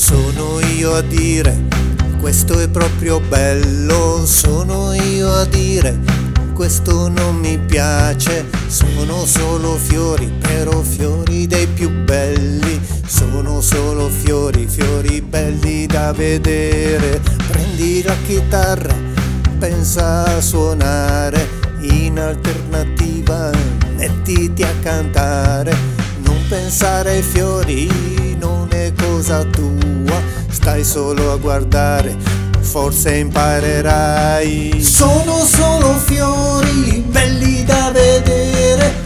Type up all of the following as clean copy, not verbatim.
Sono io a dire, questo è proprio bello. Sono io a dire, questo non mi piace. Sono solo fiori, però fiori dei più belli. Sono solo fiori, fiori belli da vedere. Prendi la chitarra, pensa a suonare. In alternativa mettiti a cantare. Non pensare ai fiori, non è cosa tua. Stai solo a guardare, forse imparerai. Sono solo fiori, belli da vedere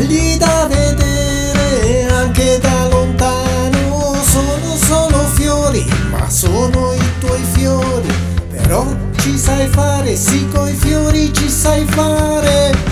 anche da lontano. Sono solo fiori, ma sono i tuoi fiori. Però ci sai fare, sì, coi fiori ci sai fare.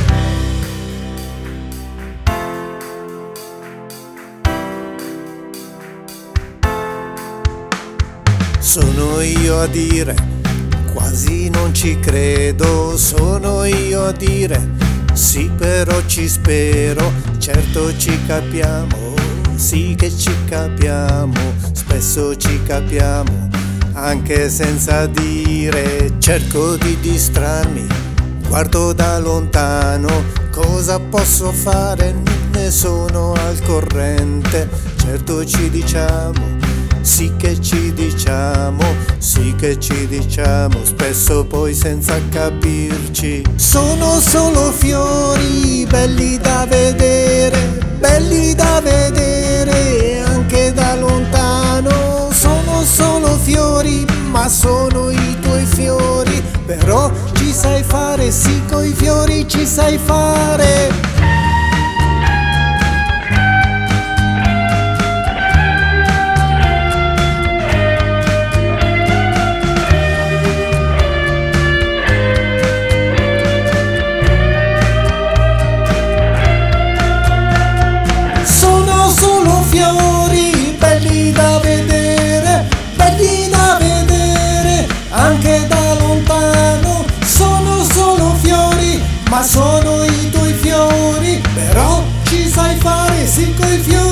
Sono io a dire, quasi non ci credo. Sono io a dire, sì, però ci spero. Certo ci capiamo, sì che ci capiamo. Spesso ci capiamo, anche senza dire. Cerco di distrarmi, guardo da lontano. Cosa posso fare? Non ne sono al corrente. Certo ci diciamo, sì che ci diciamo, sì che ci diciamo, spesso poi senza capirci. Sono solo fiori, belli da vedere anche da lontano. Sono solo fiori, ma sono i tuoi fiori. Però ci sai fare, sì, coi fiori ci sai fare. Anche da lontano. Sono solo fiori, ma sono i tuoi fiori. Però ci sai fare, sì, coi fiori.